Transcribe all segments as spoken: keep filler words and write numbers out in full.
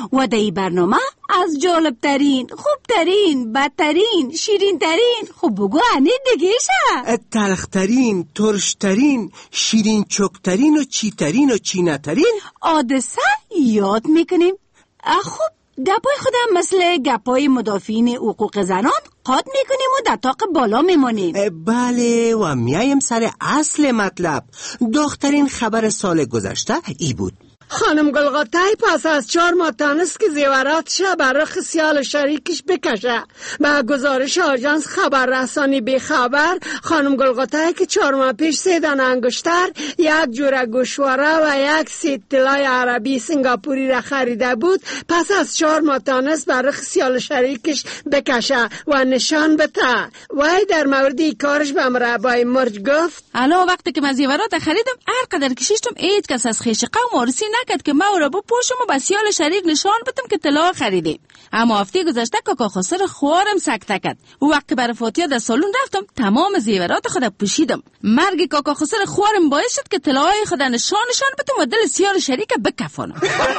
و در این برنامه از جالبترین، خوبترین، بدترین، شیرینترین، خب بگو انی دیگه شه، تلخترین، ترشترین، شیرین چوکترین و چیترین و چینترین حادثه یاد میکنیم. خب گپای خودم مثل گپای مدافعین حقوق زنان قاد میکنیم و در طاق بالا میمانیم. بله و میایم سر اصل مطلب. دخترین خبر سال گذشته ای بود. خانم گلغاتای پس از چهار ماه تانست که زیوراتش بر رخ سیال شریکش بکشه. به گزارش آژانس خبررسانی بی خبر، خانم گلغاتای که چهار ماه پیش سه دانه انگشتر، یک جوره گوشواره و یک سیت طلای عربی سنگاپوری را خریده بود، پس از چهار ماه تانست بر رخ سیال شریکش بکشه و نشان بده. وای در مورد این کارش به مربای مرج گفت الان وقتی که من زیورات خریدم هر قدر کشیشتم هیچ کس از خیش قوم آرسی نکرد که ما را بپوشم و بس سیال شریک نشان بدم که طلا خریدیم. اما هفته گذشته کاکا خسر خوارم سکته کرد و وقتی برای فاتحه در سالن رفتم تمام زیورات خود پوشیدم. مرگ کاکا خسر خوارم باعث شد که طلاهای خود نشان نشان بدم و دل سیال شریک بکفانم.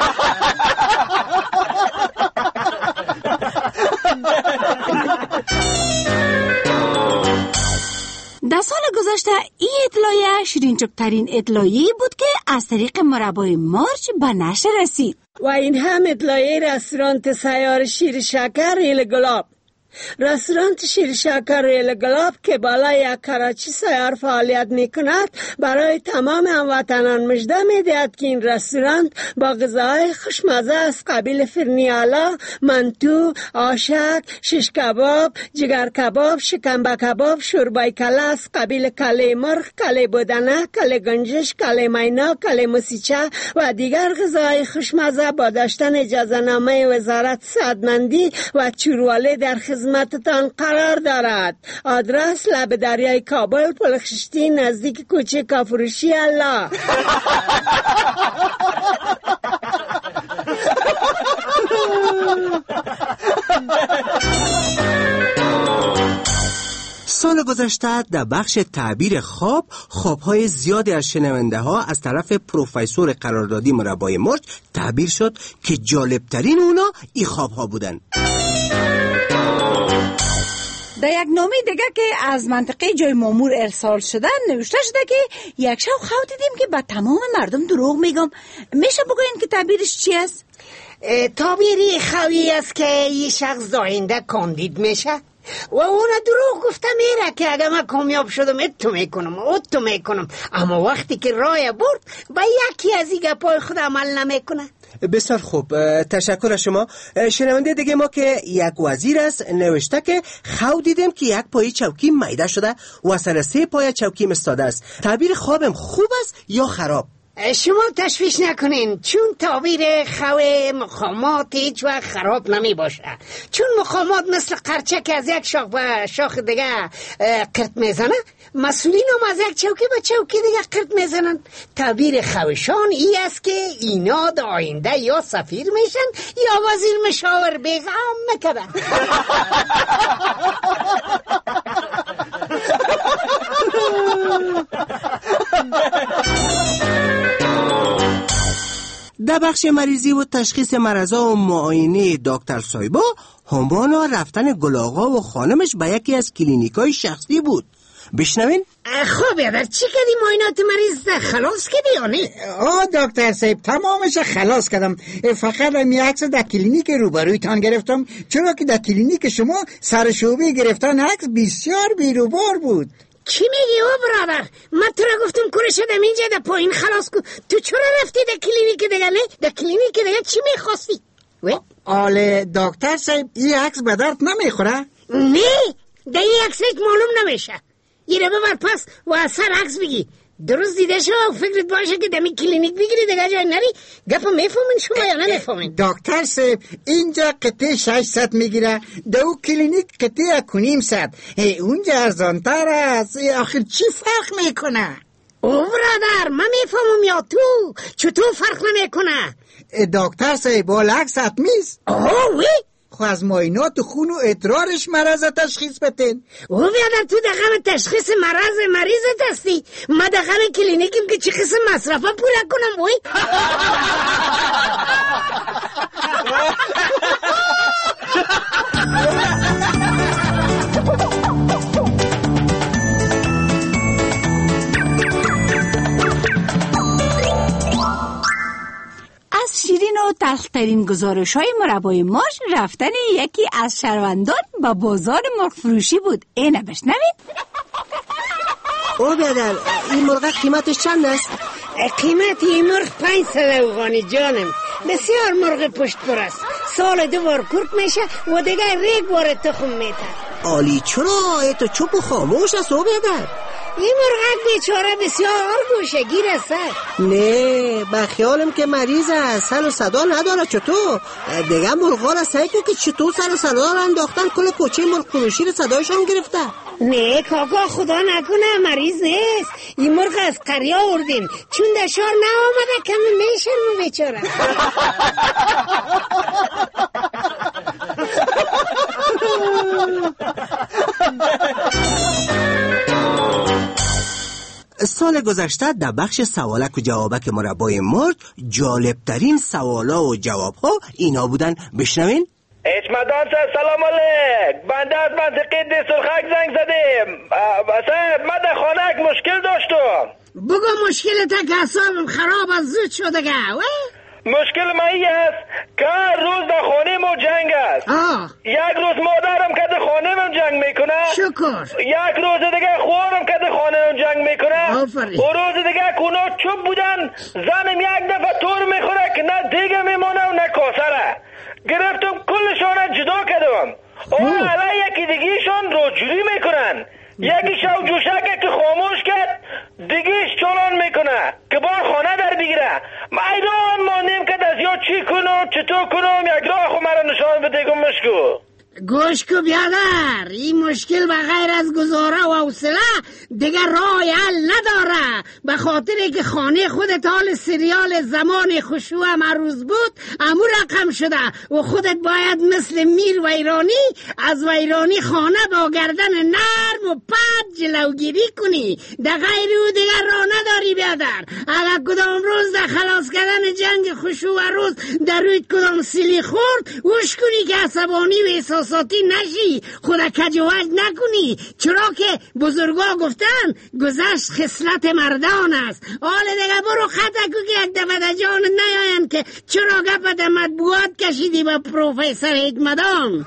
در سال گذشته این اطلاعیه شیرینچکترین اطلاعیه بود که از طریق مربای مارچ به نشر رسید. و این هم اطلاعیه رستوران سیار شیر شکر ریل گلاب. رستوران شیر شکر ریل گلاب که بالای یک کراچی سیار فعالیت می کند برای تمام هموطنان مژده می دهد که این رستوران با غذاهای خوشمزه از قبیل فرنیالا، منتو، آشک، شش کباب، جگر کباب، شکمبه کباب، شوربای کله از قبیل کله مرغ، کله بودنه، کله گنجش، کله مینا، کله موسیچه و دیگر غذاهای خوشمزه با داشتن اجازه نامه وزارت صحتمندی و چورواله در خدمتتان قرار دارد. آدرس لب دریای کابل، پلخشتی نزدیک کوچه کافروشی الله. سال گذشته در بخش تعبیر خواب، خوابهای زیادی از شنونده ها از طرف پروفسور قراردادی مربای مرج تعبیر شد که جالبترین اونا این خوابها بودن. در یک نامه دیگه که از منطقه جای مامور ارسال شده نوشته شده که یک شب خواب دیدیم که با تمام مردم دروغ میگم. میشه بگوین که تعبیرش چی است؟ تعبیری خوابی است که یه شخص آینده کاندید میشه و اون دروغ گفته میره که اگه من کامیاب شدم اتو میکنم اتو میکنم، اما وقتی که رای برد با یکی از این گپای خود عمل نمیکنه. بسیار خوب، تشکر از شما. شنونده دیگه ما که یک وزیر است نوشته که خواب دیدم که یک پای چوکی میده شده و سر سه پای چوکی استاده است. تعبیر خوابم خوب است یا خراب؟ شما تشویش نکنین، چون تعبیر خواب مخامات هیچ وقت خراب نمی باشه، چون مخامات مثل قرچه که از یک شاخ به شاخ دیگه قرط میزنه، مسئولین هم از یک چوکی به چوکی دیگه قرط میزنن. تعبیر خوابشان ای است که اینا در آینده یا سفیر میشن یا وزیر مشاور بیگم میکنن. در بخش مریضی و تشخیص مرضا و معاینه دکتر سایبا، همانا رفتن گلاغا و خانمش به یکی از کلینیکای شخصی بود. بشنوین؟ خب یادر چی کردی؟ معاینات مریض خلاص کردی یا نه؟ آه دکتر صاحب تمامش خلاص کردم، فقط می عکس در کلینیک روبرویتان گرفتم، چرا که در کلینیک شما سر شعبه گرفتن عکس بسیار بیروبار بود. چی میگی او برادر؟ من تو را گفتم کره شدم اینجا در پایین خلاص کن، تو چرا رفتی در کلینیک دیگه؟ نه در کلینیک دیگه چی میخواستی؟ آله دکتر صاحب این عکس به درد نمیخوره؟ نه در این عکس هیچ معلوم نمیشه. یه رو ببر پس و از سر عکس بگی، درست دیده شو و فکرت باشه که دمی کلینیک بگیری دیگه جای نری. گپا میفهمین شما یا نمیفهمین؟ دکتر صاحب اینجا قطعه ششصد میگیره، دو کلینیک قطعه کنیم صد، اونجا ارزانتر است. آخر چی فرق میکنه؟ او برادر من میفهمم یا تو؟ چطور فرق نمیکنه؟ دکتر صاحب بالعکس حتمیست. اوه وی؟ خو از معاینات خون و ادرارش مرض تشخیص بتین. او بیادر تو دقیقه تشخیص مرض مریضت هستی، ما دقیقه کلینیکیم که چی قسم مصرفه پوله کنم وی؟ تلخترین گزارش های مربای مارش رفتن یکی از شهروندان به بازار مرغ فروشی بود. اینه بشنوید. او بیادر این مرغ قیمتش چند است؟ قیمت این مرغ پنج صد افغانی جانم. بسیار مرغ پشت پر است. سال دو بار کرد میشه و دیگه ریگ بار تخم میته. عالی، چرا ای تو چوب و خاموش است او بیادر؟ این مرغ بیچاره بسیار گوشه گیر است. نه با خیالم که مریض است، سر و صدا نداره. چطور دیگه مرغا را سعی کن که چطور سر و صدا را انداختن کل کوچه مرغ فروشی رو صدایشان گرفته. نه کاکا خدا نکنه مریض نیست. این مرغ از قریه آوردیم چون دشار نآمده کمی میشرمه بیچاره. سال گذشته در بخش سوالک و جوابک مربای مرغ جالبترین سوالا و جوابها اینا بودن. بشنوین. اچمدان صاحب سلام علیک. بنده از منطقه دسترخک زنگ زدیم. صاحب من در خانه یک مشکل داشتم. بگو مشکلت که حسابم خراب از زود شده گه. مشکل ما ای است که هر روز در خانه ما جنگ است. آه. یک روز مادرم که در خانه من جنگ میکنه، شکر. یک روز دیگه خوارم که در خانه من جنگ میکنه، آفرین. و روز دیگه کونا چوب بودن زنم یک دفعه طور میخوره که نه دیگه میمونه و نه کاسره. گرفتم کلشان جدا کردم. اون علی یکی دیگیشان رو جوری میکنن. یکی شو جوشکه که خاموش کرد دیگیش چالان میکنه که بار خانه در بگیره. میدان مانیم که از یا چی کنم چطور کنم یک راه خو مرا نشان بده گمشکو. گوش کو بیادر، این مشکل بغیر از گزاره و حوصله دیگه راه حل نداره. به خاطر که خانه خودت حال سریال زمان خشوع معروض بود امو رقم شده و خودت باید مثل میر ویرانی از ویرانی خانه با گردن نرم و پد جلوگیری کنی. ده غیر او دیگه راه نداری بیادر. اگر کدام روز در خلاص کردن جنگ خشوع و روز در روی کدام سیلی خورد وش کنی که عصبانی و احساس ساتی نشی، خدا کجوج نکنی، چرا که بزرگا گفتن گذشت خصلت مردان است. حال دیگه برو خطا کو که یک دفعه در جان نیاین که چرا گفت مطبوعات کشیدی با پروفیسر اجمدان.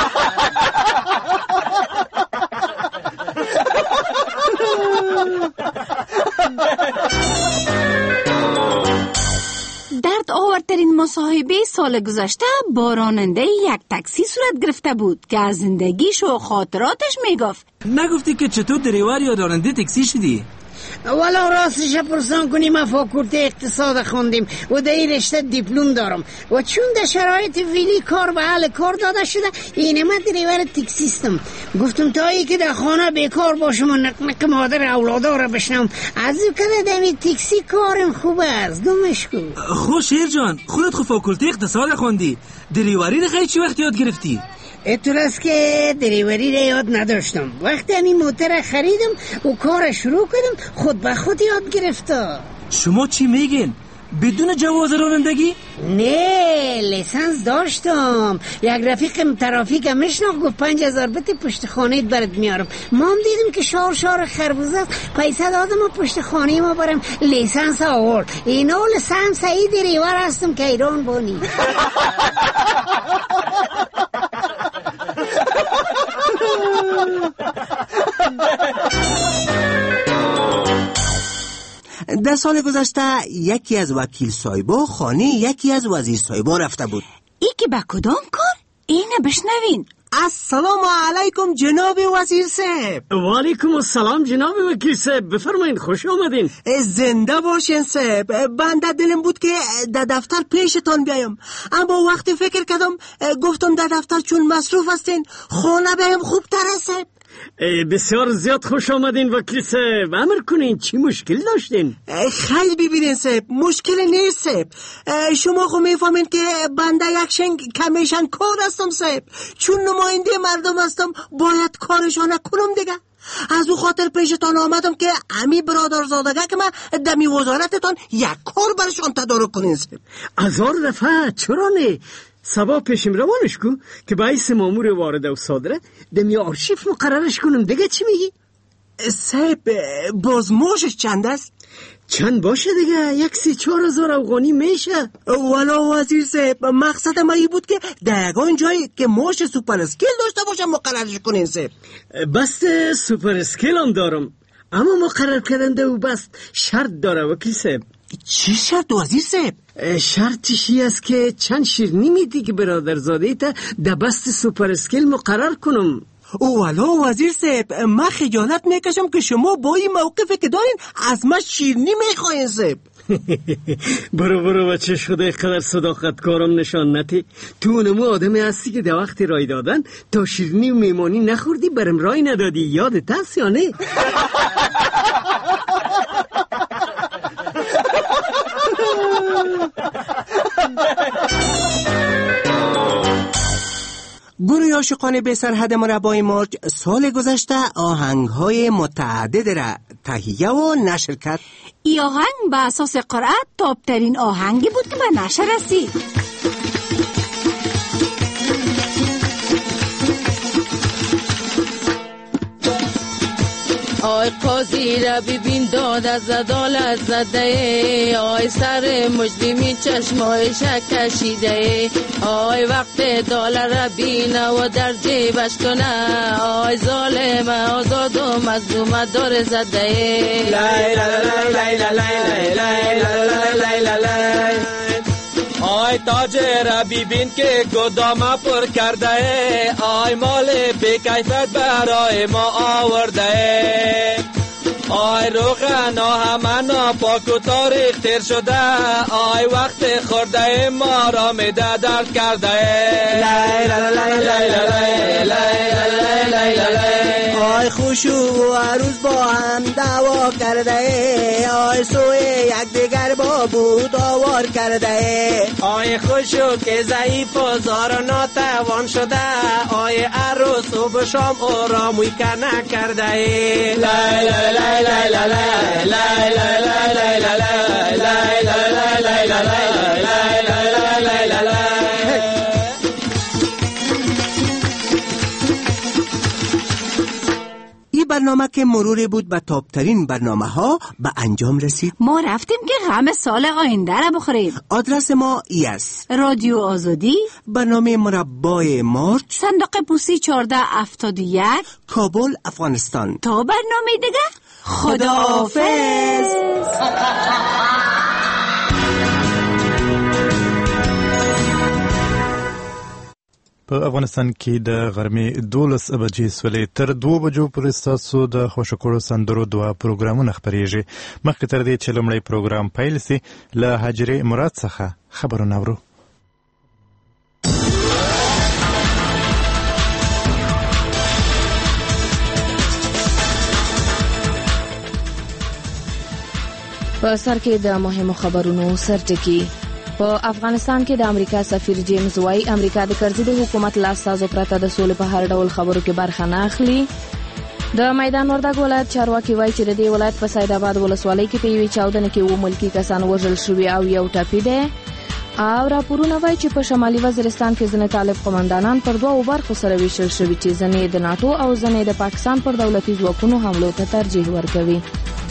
درد آورترین مصاحبه سال گذشته با راننده یک تاکسی صورت گرفته بود که از زندگیش و خاطراتش میگفت. نگفتی که چطور دریور یا راننده تاکسی شدی؟ والا راستش پرسان کنی ما فاکولته اقتصاد خوندیم و در این رشته دیپلم دارم و چون در شرایط ویلی کار به حال کار داده شده اینه من دریور تاکسیستم. گفتم تا ای که در خانه بیکار باشم و نقنق مادر اولادا را بشنم از او که در این تاکسی کارم خوب است. دومش کن خوش شیر جان، خودت خو فاکولته اقتصاد خوندی، دریوری رو خیلی چی وقت یاد گرفتی؟ اتول است که دریوری را یاد نداشتم. وقتی همین موتر خریدم و کار شروع کردم خود به خود یاد گرفته. شما چی میگین؟ بدون جواز رانندگی؟ نه لیسانس داشتم. یک رفیقم ترافیکم میشناخت گفت پنج هزار بده پشت خانه برات میارم. ما هم دیدیم که شار شار خربوزه پیسه دادم و پشت خانه ما برم لیسانس آورد. اینا لیسانس ای دریور هستم که ایران بانی. در سال گذشته یکی از وکیل صاحبا خانه یکی از وزیر صاحبا رفته بود. ای که با کدام کار؟ اینه بشنوین. السلام علیکم جناب وزیر صاحب. و علیکم السلام جناب وکیل صاحب، بفرمایید خوش آمدین. زنده باشین صاحب. بنده دلم بود که در دفتر پیشتان بیایم اما وقتی فکر کردم گفتم در دفتر چون مصروف هستین خانه بیایم خوب تر است صاحب. بسیار زیاد خوش آمدین وکیل صاحب. امر کنین چی مشکل داشتین؟ خیلی ببینین صاحب مشکل نیست صاحب. شما خو میفهمین که بنده یک شنگ کمیشن کار هستم صاحب. چون نماینده مردم هستم باید کارشانه کنم دیگه. از او خاطر پیشتان آمدم که امی برادرزادگه که من دمی وزارتتان یک کار برشان تدارک کنین صاحب. هزار دفعه چرا نه؟ سبا پیشم روانش کن که باعث مامور وارده و صادره دمی آرشیف مقررش کنم. دیگه چی میگی؟ صاحب باز موشش چند است؟ چند باشه دیگه؟ یک سی چهار هزار افغانی میشه. والا وزیر صاحب، مقصد ما این بود که دقیقا جایی که موش سوپر اسکیل داشته باشم مقررش کنین صاحب. بس سوپر اسکیل هم دارم، اما مقرر کردنده و بس شرط داره وکیل صاحب. چی شرط وزیر صاحب؟ شرطشی است که چند شیرنی میدی که برادرزاده تا ده بست سوپر اسکیل مقرر کنم. والا وزیر صاحب، من خجالت میکشم که شما با این موقفی که دارین از من شیرنی میخواین صاحب. برو برو بچه شده قدر صداقت کارم نشان نتی. تو اونمو آدمی هستی که در وقت رای دادن تا شیرنی و میمانی نخوردی برم رای ندادی، یادت هست یا نه؟ گروه عاشقان بی سرحد مربای مرج سال گذشته آهنگ‌های متعدد را تهیه و نشر کرد. ای آهنگ به اساس قرائت تاپترین آهنگی بود که به نشر رسید. آی قاضی را ببین داد از عدالت زده، آی سر مجرمی چشمایش کشیده، آی وقت دلار را بینه و در جیبش کنه، آی ظالم آزاد و مظلوم دار زده. لای لای لای لای لای لای لای لای. آی تاجر ببین که گدامه پر کرده، آی مال بی کیفیت برای ما آورده، آی روغن همه ناپاک و تاریخ تیر شده، آی وقت خورده ما را میده درد کرده. لای لای لای لای لای لای لای. آی خوشو و عروس با هم دعوا کرده، آی سوی یک دیگر با بود آوار کرده، آی خوشو که ضعیف و زار و ناتوان شده، آی عروس و بشام او را مویکنه کرده. لای لای لای لای لای لای لای لای لای لای لای لای لای لای لای. این برنامه که مروری بود به تاپترین برنامه ها به انجام رسید. ما رفتیم که غم سال آینده را بخوریم. آدرس ما ای است: رادیو آزادی، برنامه مربای مرج، صندوق پوستی چهارده هفتاد و یک، کابل، افغانستان. تا برنامه دیگه خداحافظ. په افغانستان کې د غرمې دولس بجې سولې تر دوه بجو پورې ستاسو د خوشکړو سندرو دوه پروګرامونه خپرېږي. مخکې تر دې چې لومړی پروګرام پیل سي، له حاجرې مراد څخه خبرونه اورو. په سر کې د مهمو خبرونو سرټکی. په افغانستان کې د امریکا سفیر جیمز وای امریکا د کرزي د حکومت له استازو پرته د سولې په هر ډول خبرو کې برخه نه اخلي. د میدان وردګ ولایت چارواکي وای چې د دې ولایت په سید آباد ولسوالۍ کې په یوې چاودنه کې و ملکی کسان وژل شوي او یو ټپي دی. او راپورونه وای چې په شمالي وزیرستان کې ځینې طالب قومندانان پر دوه برخو سره ویشل شوي چې ځینې د ناتو او ځینې د پاکستان پر دولتي ځواکونو حملو ته ترجیح ورکوي.